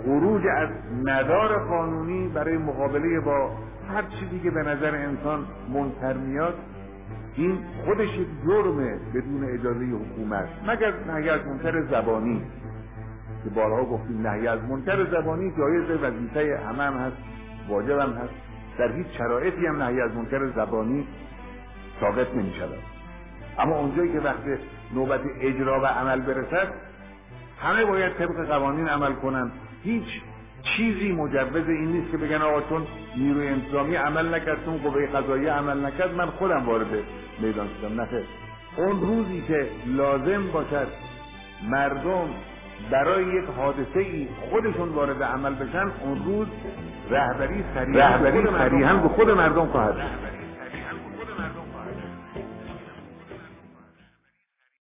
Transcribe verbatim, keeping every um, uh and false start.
خروج از مدار قانونی برای مقابله با هر چیزی که به نظر انسان منکر میاد، این خودش یک جرمه بدون اجازه حکومت، مگر نهی از منکر زبانی که بارها گفتیم نهی از منکر زبانی جایز، وظیفه همه هم هست، واجب هم هست، در هیچ شرایطی هم نهی از منکر زبانی ثابت نمی شود. اما اونجایی که وقت نوبت اجرا و عمل برسد همه باید طبق قوانین عمل کنن. هیچ چیزی مجوز این نیست که بگن آقا چون نیروی انتظامی عمل نکرد، چون قوه قضاییه عمل نکرد، من خودم وارد میدان شدم. نه، اون روزی که لازم باشد مردم برای یک حادثه ای خودشون وارد عمل بشن، اون روز رهبری صریحاً به خود مردم خواهد